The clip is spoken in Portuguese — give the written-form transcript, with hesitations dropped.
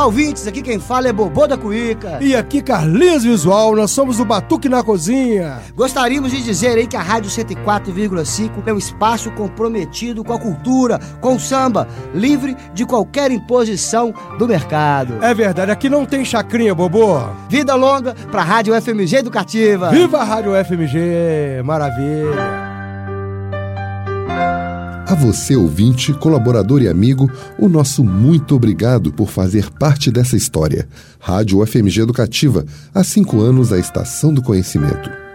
ouvintes, aqui quem fala é Bobô da Cuíca. E aqui Carlinhos Visual, nós somos o Batuque na Cozinha. Gostaríamos de dizer aí que a Rádio 104,5 é um espaço comprometido com a cultura, com o samba, livre de qualquer imposição do mercado. É verdade, aqui não tem chacrinha, Bobô. Vida longa pra Rádio FMG Educativa. Viva a Rádio FMG, maravilha. A você, ouvinte, colaborador e amigo, o nosso muito obrigado por fazer parte dessa história. Rádio FMG Educativa, há 5 anos a estação do conhecimento.